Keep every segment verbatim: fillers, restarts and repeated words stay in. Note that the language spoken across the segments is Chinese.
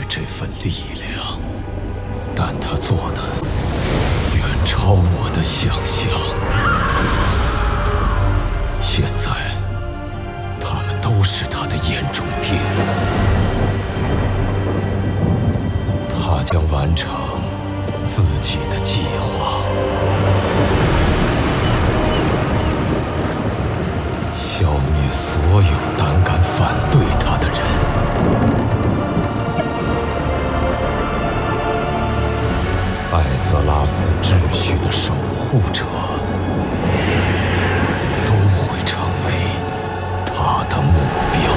这份力量，但他做的远超我的想象。现在，他们都是他的眼中钉。他将完成自己的计划，消灭所有胆敢反对他的人。艾泽拉斯秩序的守护者都会成为他的目标。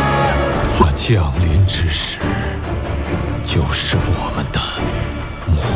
降临之时，就是我们的末